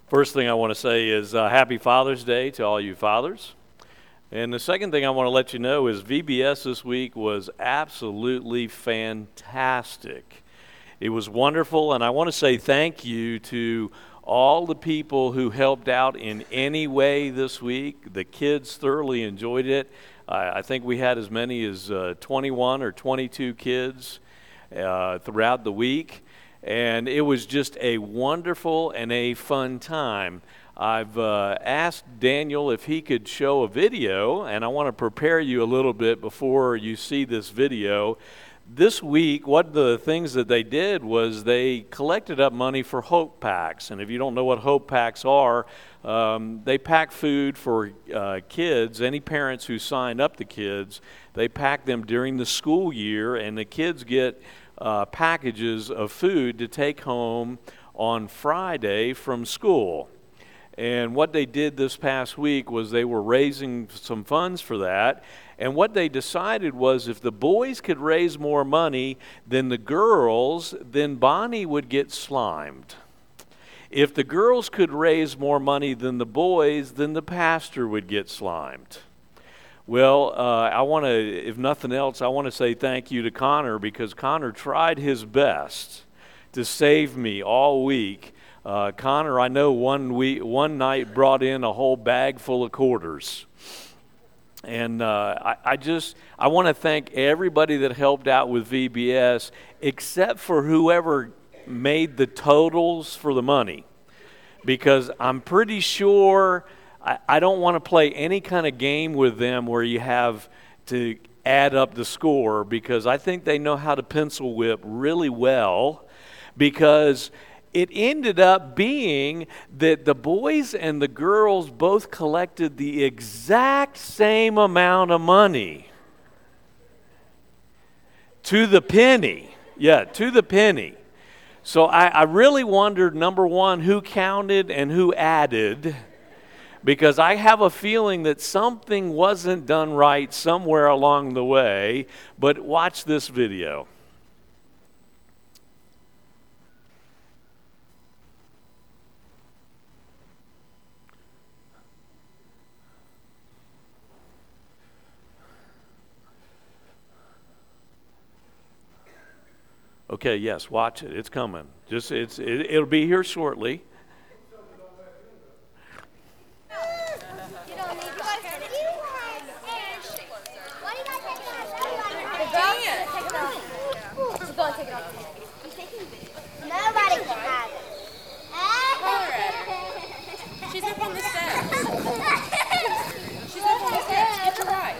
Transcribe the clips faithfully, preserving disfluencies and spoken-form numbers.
First thing I want to say is uh, Happy Father's Day to all you fathers. And the second thing I want to let you know is V B S this week was absolutely fantastic. It was wonderful, and I want to say thank you to all the people who helped out in any way this week. The kids thoroughly enjoyed it. I, I think we had as many as uh, twenty-one or twenty-two kids uh, throughout the week, and it was just a wonderful and a fun time. I've uh, asked Daniel if he could show a video, and I want to prepare you a little bit before you see this video. This week, one of the things that they did was they collected up money for Hope Packs. And if you don't know what Hope Packs are, um, they pack food for uh, kids, any parents who sign up the kids. They pack them during the school year, and the kids get uh, packages of food to take home on Friday from school. And what they did this past week was they were raising some funds for that. And what they decided was if the boys could raise more money than the girls, then Bonnie would get slimed. If the girls could raise more money than the boys, then the pastor would get slimed. Well, uh, I want to, if nothing else, I want to say thank you to Connor, because Connor tried his best to save me all week. Uh, Connor, I know one week, one night brought in a whole bag full of quarters. And uh, I, I just, I want to thank everybody that helped out with V B S, except for whoever made the totals for the money. Because I'm pretty sure, I, I don't want to play any kind of game with them where you have to add up the score, because I think they know how to pencil whip really well, because it ended up being that the boys and the girls both collected the exact same amount of money. To the penny. Yeah, to the penny. So I, I really wondered, number one, who counted and who added, because I have a feeling that something wasn't done right somewhere along the way. But watch this video. Okay, yes, watch it. It's coming. Just it's it, it'll be here shortly. Nobody can have it. She's up on the steps. She's up on the steps. Get to right.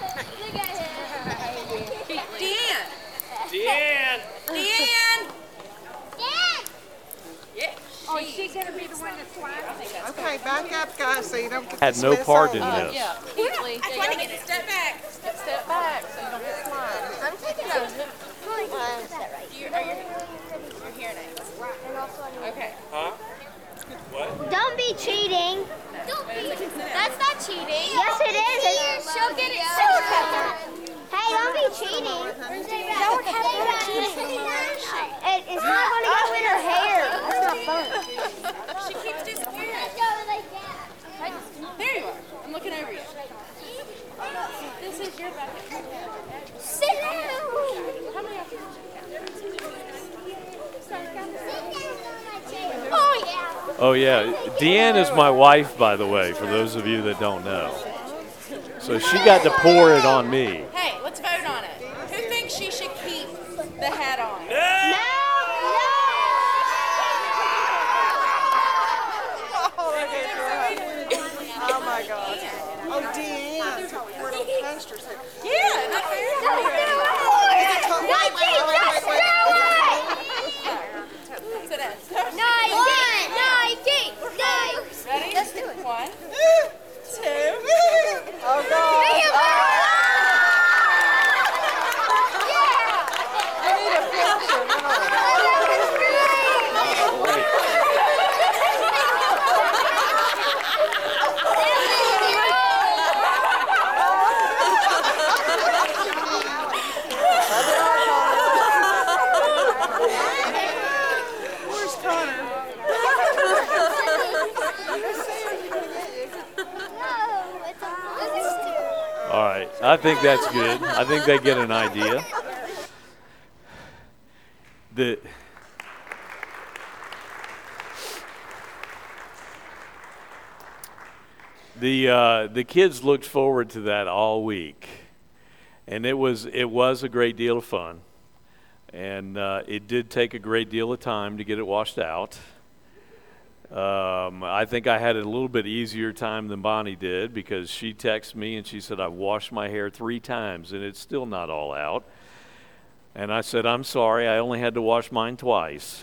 Deanne. Deanne. Deanne. Dad! Yeah. Oh, she's going to be the one that's flying? Okay, back up, guys, so you don't get Had the no Swiss part in on. this. Yeah. Keely. I want to get a step back. Step, step back so you don't get slimed. I'm taking those. You're, are you, you're here now. Okay. Huh? What? Don't be cheating. Don't be. That's not cheating. Yes, it is. She'll get it. Hey, don't be cheating. Don't have cheating. It, it's not going to go in her hair. That's not fun. She keeps disappearing. There you are. I'm looking over you. This is your bucket. Sit down. How many of you? Oh, yeah. Oh, yeah. Deanne is my wife, by the way, for those of you that don't know. So she got to pour it on me. Hey, let's vote on it. Who thinks she should keep the hat on? No, no. Oh, that is right. Oh, my God. Oh, Deanne took four little posters. Yeah, not fair. Wait, wait, wait, wait, wait, Sit down. No, I didn't. No, I didn't. No. Ready? Let's do it. One, two. Oh, God. I need a picture. No. I think that's good. I think they get an idea. The the uh, the kids looked forward to that all week, and it was it was a great deal of fun, and uh, it did take a great deal of time to get it washed out. Um, I think I had a little bit easier time than Bonnie did because she texted me and she said, I've washed my hair three times and it's still not all out. And I said, I'm sorry, I only had to wash mine twice.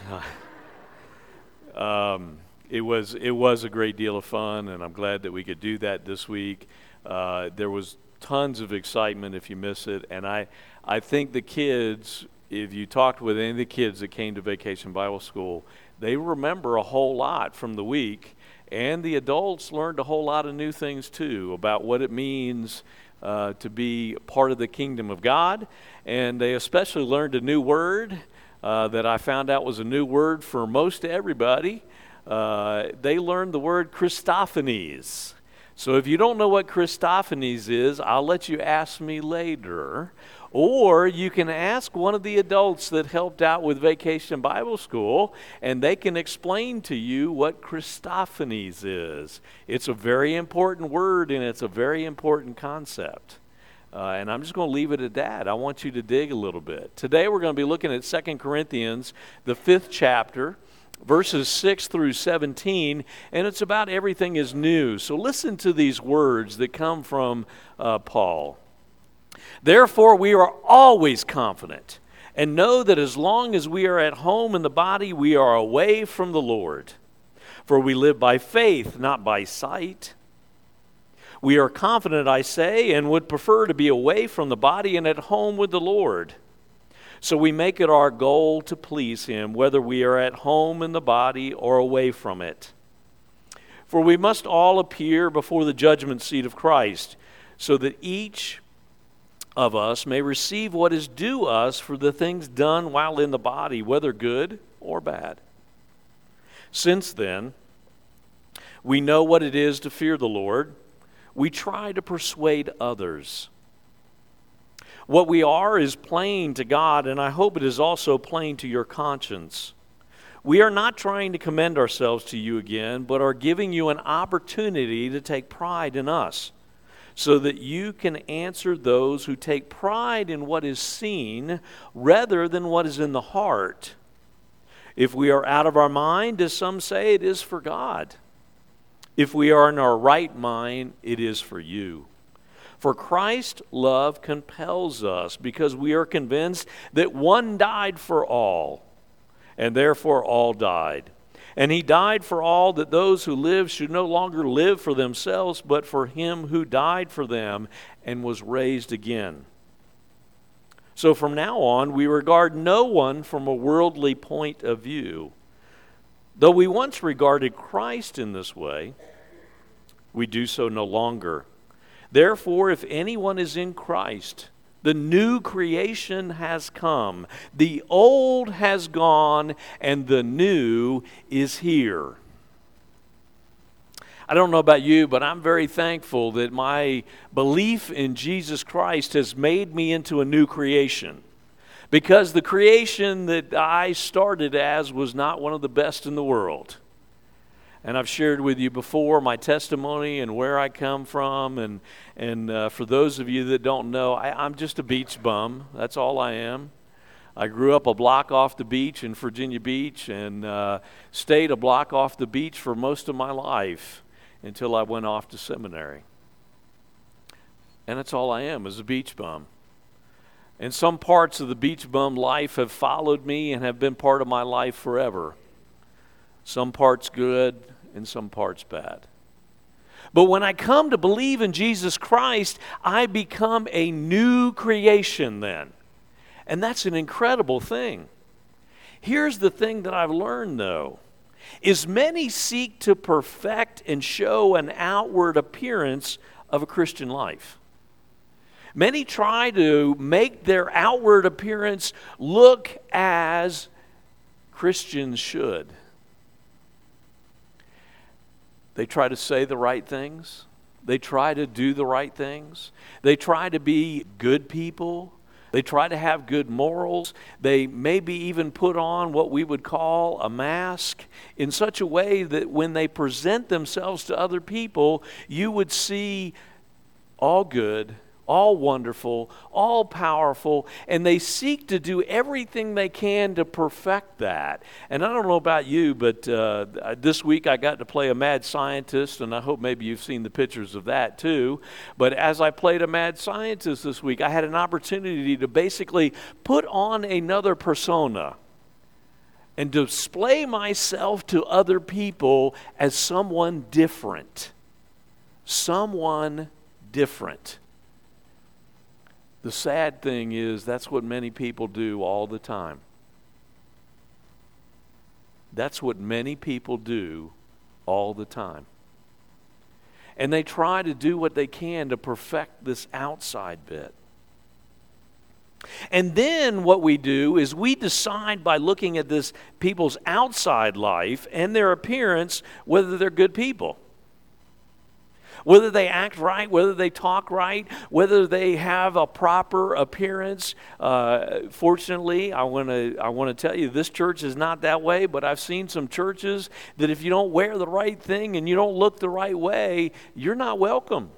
um, it was it was a great deal of fun, and I'm glad that we could do that this week. Uh, there was tons of excitement if you miss it, and I, I think the kids, if you talked with any of the kids that came to Vacation Bible School, they remember a whole lot from the week, and the adults learned a whole lot of new things too about what it means uh, to be part of the kingdom of God. And they especially learned a new word uh, that I found out was a new word for most everybody. Uh, they learned the word Christophanies. So if you don't know what Christophanies is, I'll let you ask me later. Or you can ask one of the adults that helped out with Vacation Bible School, and they can explain to you what Christophanies is. It's a very important word, and it's a very important concept. Uh, and I'm just going to leave it at that. I want you to dig a little bit. Today we're going to be looking at Second Corinthians, the fifth chapter, verses six through seventeen, and it's about everything is new. So listen to these words that come from uh, Paul. Therefore, we are always confident and know that as long as we are at home in the body, we are away from the Lord. For we live by faith, not by sight. We are confident, I say, and would prefer to be away from the body and at home with the Lord. So we make it our goal to please Him, whether we are at home in the body or away from it. For we must all appear before the judgment seat of Christ, so that each of us may receive what is due us for the things done while in the body, whether good or bad. Since then, we know what it is to fear the Lord. We try to persuade others. What we are is plain to God, and I hope it is also plain to your conscience. We are not trying to commend ourselves to you again, but are giving you an opportunity to take pride in us, so that you can answer those who take pride in what is seen rather than what is in the heart. If we are out of our mind, as some say, it is for God. If we are in our right mind, it is for you. For Christ's love compels us, because we are convinced that one died for all, and therefore all died. And He died for all, that those who live should no longer live for themselves, but for Him who died for them and was raised again. So from now on, we regard no one from a worldly point of view. Though we once regarded Christ in this way, we do so no longer. Therefore, if anyone is in Christ, the new creation has come. The old has gone, and the new is here. I don't know about you, but I'm very thankful that my belief in Jesus Christ has made me into a new creation. Because the creation that I started as was not one of the best in the world. And I've shared with you before my testimony and where I come from. And, and uh, for those of you that don't know, I, I'm just a beach bum. That's all I am. I grew up a block off the beach in Virginia Beach and uh, stayed a block off the beach for most of my life until I went off to seminary. And that's all I am, is a beach bum. And some parts of the beach bum life have followed me and have been part of my life forever. Some parts good and some parts bad. But when I come to believe in Jesus Christ, I become a new creation then. And that's an incredible thing. Here's the thing that I've learned, though, is many seek to perfect and show an outward appearance of a Christian life. Many try to make their outward appearance look as Christians should. They try to say the right things. They try to do the right things. They try to be good people. They try to have good morals. They maybe even put on what we would call a mask in such a way that when they present themselves to other people, you would see all good, all wonderful, all powerful, and they seek to do everything they can to perfect that. And I don't know about you, but uh, this week I got to play a mad scientist, and I hope maybe you've seen the pictures of that too. But as I played a mad scientist this week, I had an opportunity to basically put on another persona and display myself to other people as someone different. Someone different. The sad thing is that's what many people do all the time. That's what many people do all the time. And they try to do what they can to perfect this outside bit. And then what we do is we decide by looking at this people's outside life and their appearance whether they're good people. Whether they act right, whether they talk right, whether they have a proper appearance. Uh, fortunately, I want to I want to tell you, this church is not that way, but I've seen some churches that if you don't wear the right thing and you don't look the right way, you're not welcome.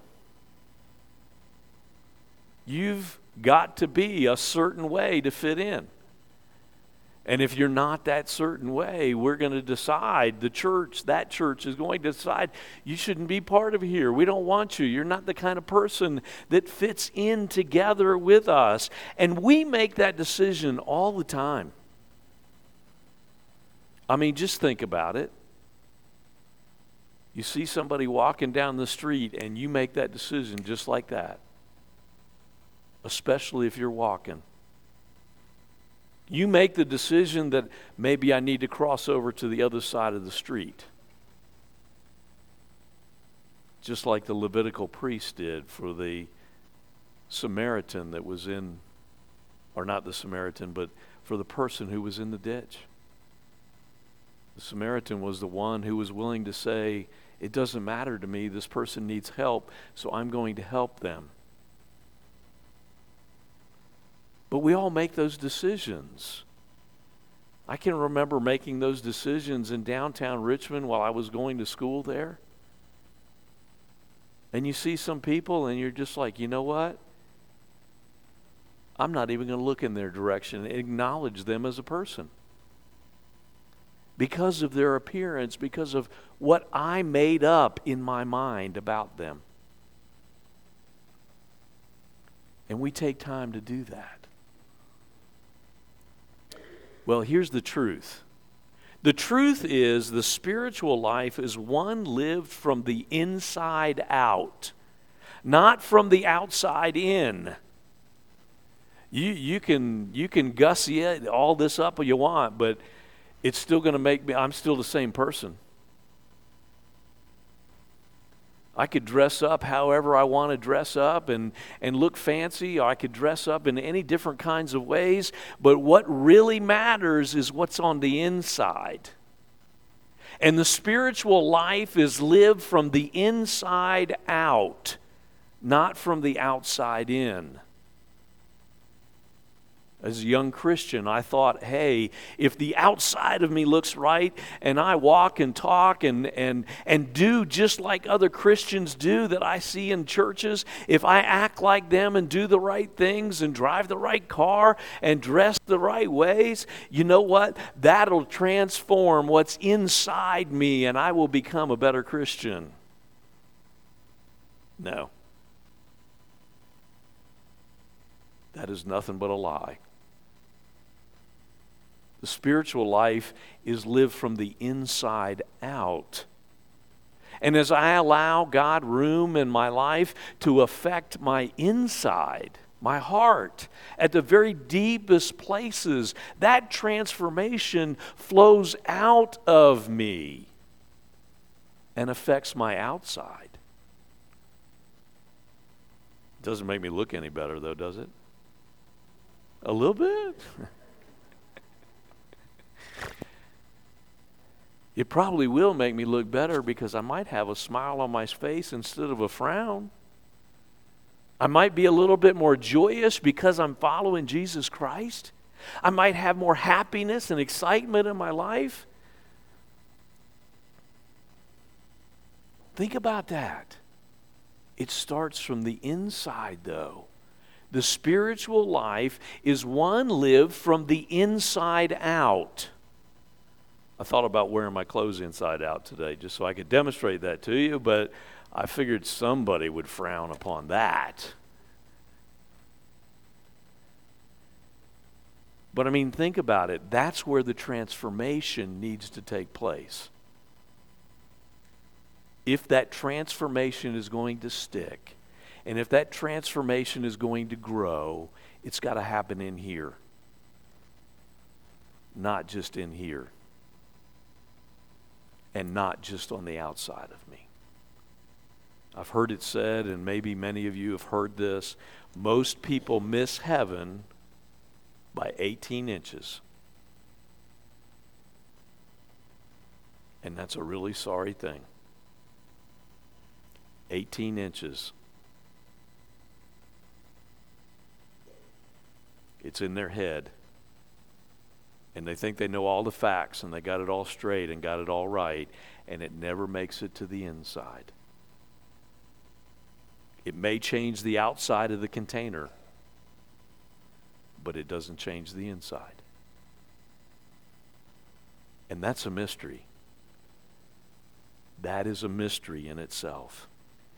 You've got to be a certain way to fit in. And if you're not that certain way, we're going to decide, the church, that church is going to decide, you shouldn't be part of here. We don't want you. You're not the kind of person that fits in together with us. And we make that decision all the time. I mean, just think about it. You see somebody walking down the street and you make that decision just like that. Especially if you're walking. You make the decision that maybe I need to cross over to the other side of the street. Just like the Levitical priest did for the Samaritan that was in, or not the Samaritan, but for the person who was in the ditch. The Samaritan was the one who was willing to say, it doesn't matter to me, this person needs help, so I'm going to help them. But we all make those decisions. I can remember making those decisions in downtown Richmond while I was going to school there. And you see some people and you're just like, you know what? I'm not even going to look in their direction and acknowledge them as a person. Because of their appearance, because of what I made up in my mind about them. And we take time to do that. Well, here's the truth. The truth is the spiritual life is one lived from the inside out, not from the outside in. You you can you can gussy it, all this up you want, but it's still going to make me, I'm still the same person. I could dress up however I want to dress up and, and look fancy, or I could dress up in any different kinds of ways. But what really matters is what's on the inside. And the spiritual life is lived from the inside out, not from the outside in. As a young Christian, I thought, hey, if the outside of me looks right and I walk and talk and, and, and do just like other Christians do that I see in churches, if I act like them and do the right things and drive the right car and dress the right ways, you know what? That'll transform what's inside me and I will become a better Christian. No. That is nothing but a lie. The spiritual life is lived from the inside out. And as I allow God room in my life to affect my inside, my heart, at the very deepest places, that transformation flows out of me and affects my outside. Doesn't make me look any better though, does it? A little bit? It probably will make me look better because I might have a smile on my face instead of a frown. I might be a little bit more joyous because I'm following Jesus Christ. I might have more happiness and excitement in my life. Think about that. It starts from the inside, though. The spiritual life is one lived from the inside out. I thought about wearing my clothes inside out today just so I could demonstrate that to you, but I figured somebody would frown upon that. But I mean, think about it. That's where the transformation needs to take place. If that transformation is going to stick, and if that transformation is going to grow, it's got to happen in here, not just in here, and not just on the outside of me. I've heard it said, and maybe many of you have heard this, most people miss heaven by eighteen inches. And that's a really sorry thing. eighteen inches. It's in their head. And they think they know all the facts and they got it all straight and got it all right, and it never makes it to the inside. It may change the outside of the container, but it doesn't change the inside. And that's a mystery. That is a mystery in itself.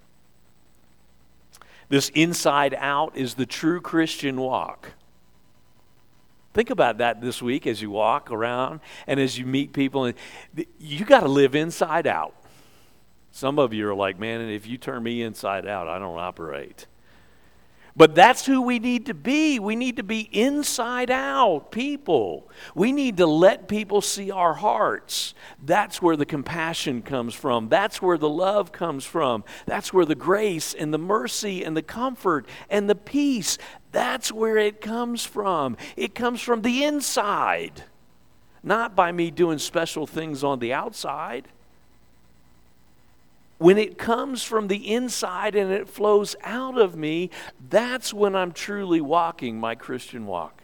This inside out is the true Christian walk. Think about that this week as you walk around and as you meet people. You got to live inside out. Some of you are like, man, if you turn me inside out, I don't operate. But that's who we need to be. We need to be inside out people. We need to let people see our hearts. That's where the compassion comes from. That's where the love comes from. That's where the grace and the mercy and the comfort and the peace, that's where it comes from. It comes from the inside, not by me doing special things on the outside. When it comes from the inside and it flows out of me, that's when I'm truly walking my Christian walk.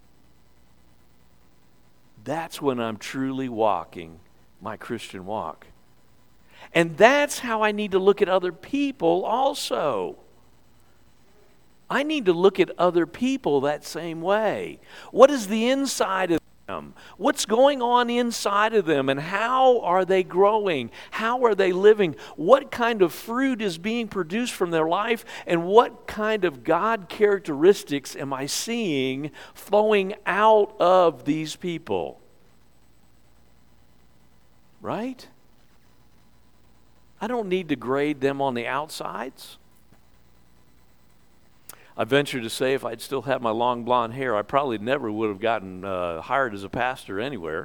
That's when I'm truly walking my Christian walk. And that's how I need to look at other people also. I need to look at other people that same way. What is the inside of them? What's going on inside of them, and how are they growing? How are they living? What kind of fruit is being produced from their life, and what kind of God characteristics am I seeing flowing out of these people? Right? I don't need to grade them on the outsides. I venture to say if I'd still had my long blonde hair, I probably never would have gotten uh, hired as a pastor anywhere.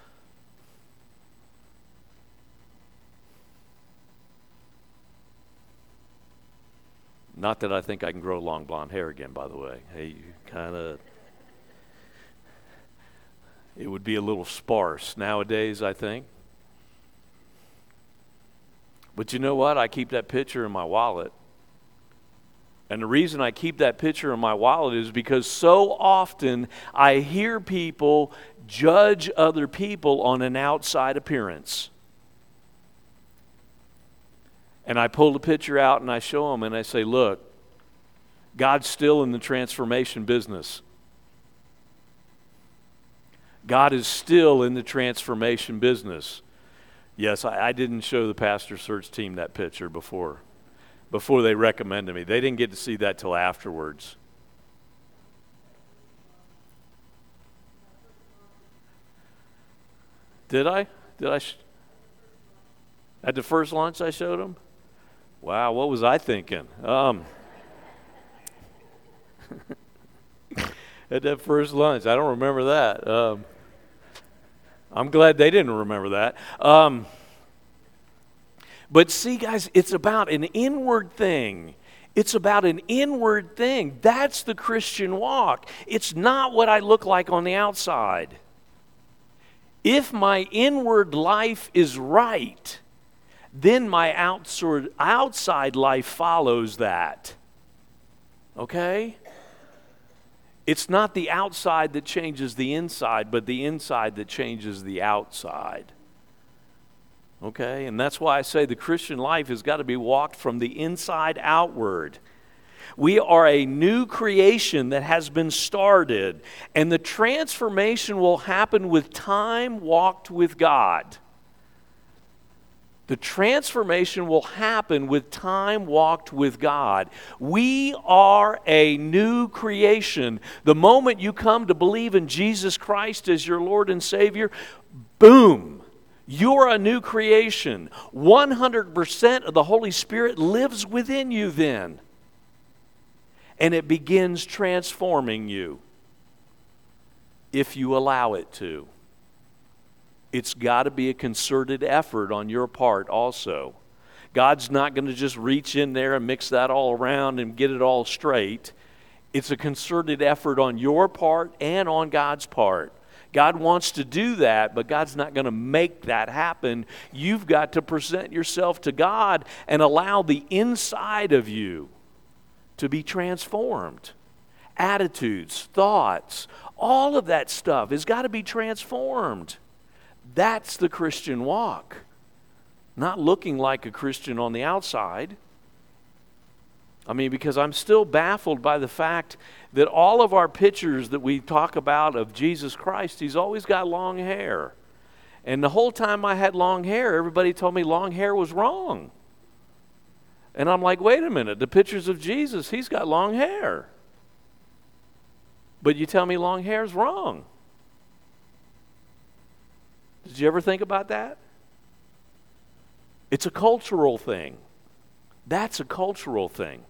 Not that I think I can grow long blonde hair again, by the way. Hey, kind of, it would be a little sparse nowadays, I think. But you know what? I keep that picture in my wallet. And the reason I keep that picture in my wallet is because so often I hear people judge other people on an outside appearance. And I pull the picture out and I show them and I say, look, God's still in the transformation business. God is still in the transformation business. Yes, I, I didn't show the pastor search team that picture before. Before they recommended me. They didn't get to see that till afterwards. Did I? Did I? Sh- At the first lunch I showed them? Wow, what was I thinking? Um, at that first lunch, I don't remember that. Um, I'm glad they didn't remember that. Um, But see, guys, it's about an inward thing. It's about an inward thing. That's the Christian walk. It's not what I look like on the outside. If my inward life is right, then my outside, outside life follows that. Okay? It's not the outside that changes the inside, but the inside that changes the outside. Okay? And that's why I say the Christian life has got to be walked from the inside outward. We are a new creation that has been started, and the transformation will happen with time walked with God. The transformation will happen with time walked with God. We are a new creation. The moment you come to believe in Jesus Christ as your Lord and Savior, boom, you're a new creation. one hundred percent of the Holy Spirit lives within you then. And it begins transforming you if you allow it to. It's got to be a concerted effort on your part also. God's not going to just reach in there and mix that all around and get it all straight. It's a concerted effort on your part and on God's part. God wants to do that, but God's not going to make that happen. You've got to present yourself to God and allow the inside of you to be transformed. Attitudes, thoughts, all of that stuff has got to be transformed. That's the Christian walk. Not looking like a Christian on the outside. I mean, because I'm still baffled by the fact that all of our pictures that we talk about of Jesus Christ, He's always got long hair. And the whole time I had long hair, everybody told me long hair was wrong. And I'm like, wait a minute, the pictures of Jesus, He's got long hair. But you tell me long hair is wrong. Did you ever think about that? It's a cultural thing. That's a cultural thing.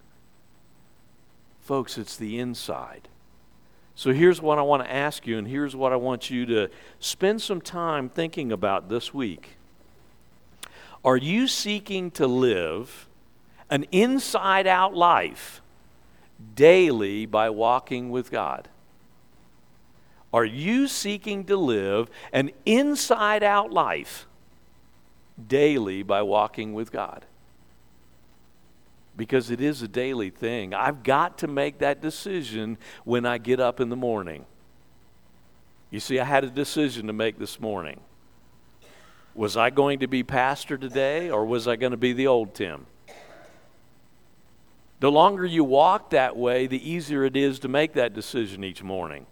Folks, it's the inside. So here's what I want to ask you, and here's what I want you to spend some time thinking about this week. Are you seeking to live an inside-out life daily by walking with God? Are you seeking to live an inside-out life daily by walking with God? Because it is a daily thing. I've got to make that decision when I get up in the morning. You see, I had a decision to make this morning. Was I going to be pastor today, or was I going to be the old Tim? The longer you walk that way, the easier it is to make that decision each morning.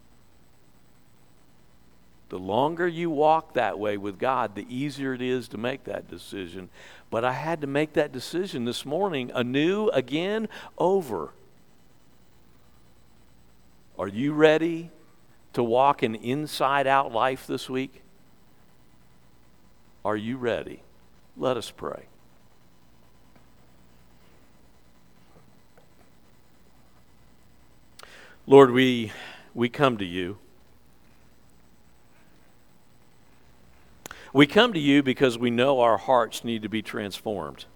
The longer you walk that way with God, the easier it is to make that decision. But I had to make that decision this morning anew, again, over. Are you ready to walk an inside-out life this week? Are you ready? Let us pray. Lord, we we come to you. We come to you because we know our hearts need to be transformed.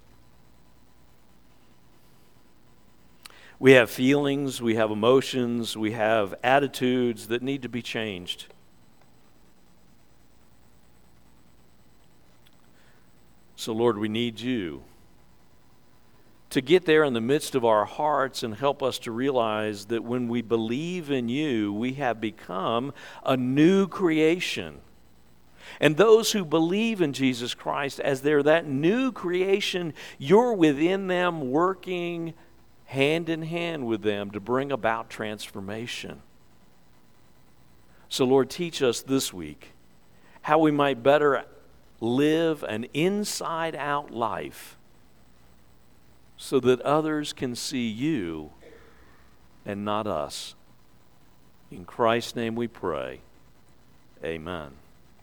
We have feelings, we have emotions, we have attitudes that need to be changed. So, Lord, we need you to get there in the midst of our hearts and help us to realize that when we believe in you, we have become a new creation. And those who believe in Jesus Christ, as they're that new creation, you're within them working hand in hand with them to bring about transformation. So, Lord, teach us this week how we might better live an inside-out life so that others can see you and not us. In Christ's name we pray. Amen.